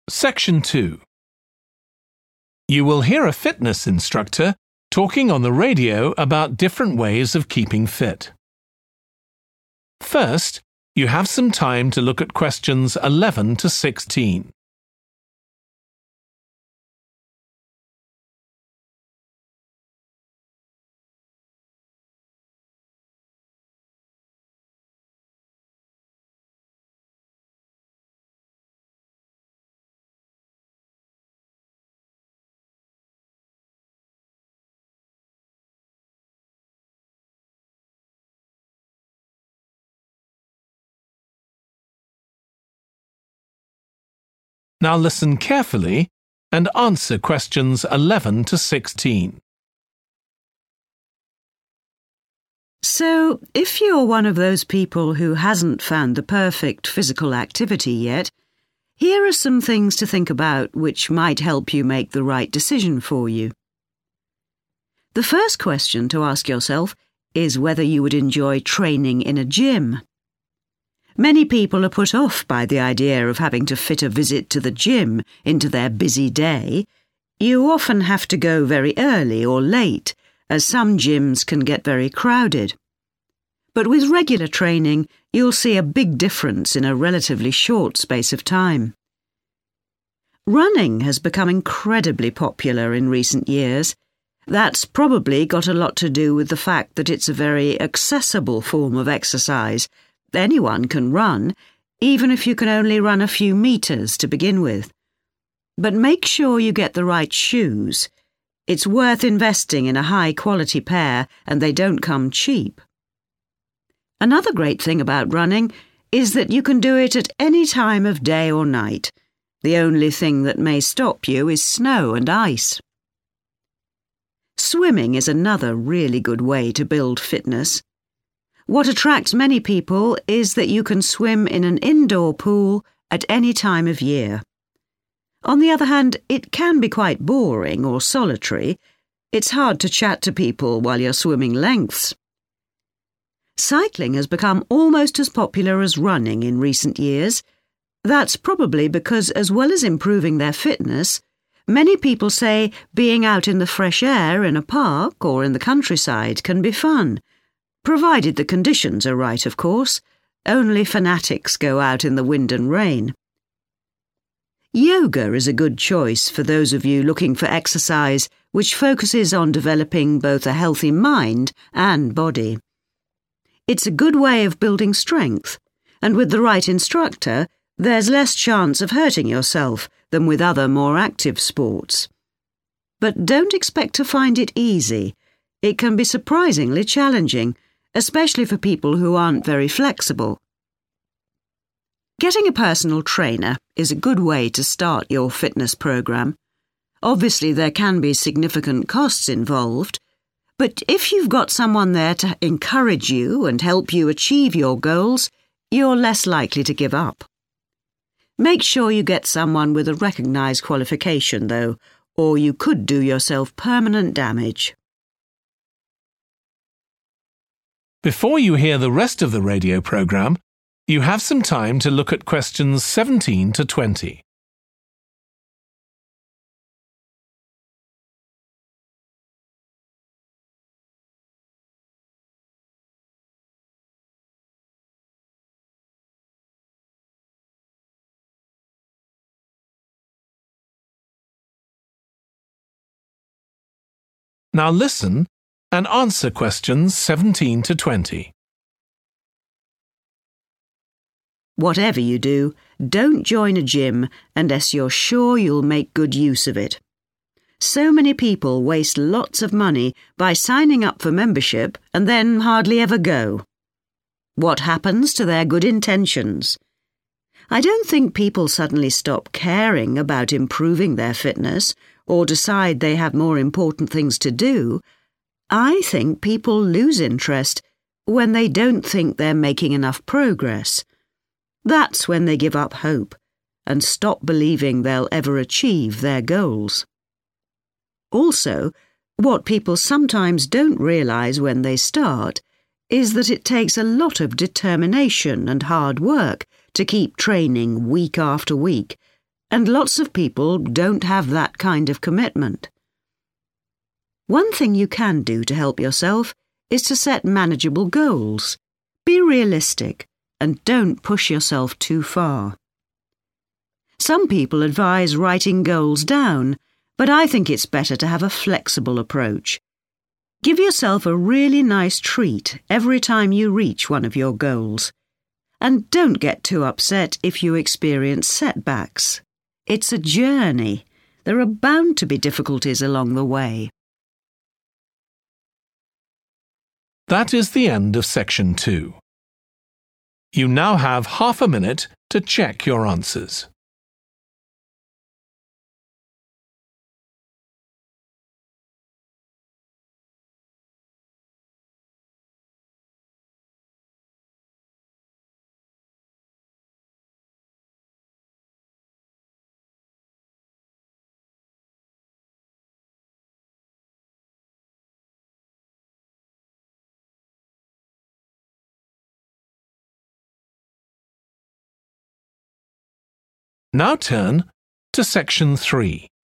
Section 2. You will hear a fitness instructor talking on the radio about different ways of keeping fit. First, you have some time to look at questions 11 to 16. Now listen carefully and answer questions 11 to 16. So, if you're one of those people who hasn't found the perfect physical activity yet, here are some things to think about which might help you make the right decision for you. The first question to ask yourself is whether you would enjoy training in a gym. Many people are put off by the idea of having to fit a visit to the gym into their busy day. You often have to go very early or late, as some gyms can get very crowded. But with regular training, you'll see a big difference in a relatively short space of time. Running has become incredibly popular in recent years. That's probably got a lot to do with the fact that it's a very accessible form of exercise. Anyone can run, even if you can only run a few meters to begin with. But make sure you get the right shoes. It's worth investing in a high-quality pair, and they don't come cheap. Another great thing about running is that you can do it at any time of day or night. The only thing that may stop you is snow and ice. Swimming is another really good way to build fitness. What attracts many people is that you can swim in an indoor pool at any time of year. On the other hand, it can be quite boring or solitary. It's hard to chat to people while you're swimming lengths. Cycling has become almost as popular as running in recent years. That's probably because, as well as improving their fitness, many people say being out in the fresh air in a park or in the countryside can be fun. Provided the conditions are right, of course. Only fanatics go out in the wind and rain. Yoga is a good choice for those of you looking for exercise which focuses on developing both a healthy mind and body. It's a good way of building strength, and with the right instructor, there's less chance of hurting yourself than with other more active sports. But don't expect to find it easy. It can be surprisingly challenging, especially for people who aren't very flexible. Getting a personal trainer is a good way to start your fitness program. Obviously, there can be significant costs involved, but if you've got someone there to encourage you and help you achieve your goals, you're less likely to give up. Make sure you get someone with a recognised qualification, though, or you could do yourself permanent damage. Before you hear the rest of the radio program, you have some time to look at questions 17 to 20. Now listen and answer questions 17 to 20. Whatever you do, don't join a gym unless you're sure you'll make good use of it. So many people waste lots of money by signing up for membership and then hardly ever go. What happens to their good intentions? I don't think people suddenly stop caring about improving their fitness or decide they have more important things to do. I think people lose interest when they don't think they're making enough progress. That's when they give up hope and stop believing they'll ever achieve their goals. Also, what people sometimes don't realise when they start is that it takes a lot of determination and hard work to keep training week after week, and lots of people don't have that kind of commitment. One thing you can do to help yourself is to set manageable goals. Be realistic and don't push yourself too far. Some people advise writing goals down, but I think it's better to have a flexible approach. Give yourself a really nice treat every time you reach one of your goals. And don't get too upset if you experience setbacks. It's a journey. There are bound to be difficulties along the way. That is the end of section 2. You now have half a minute to check your answers. Now turn to section 3.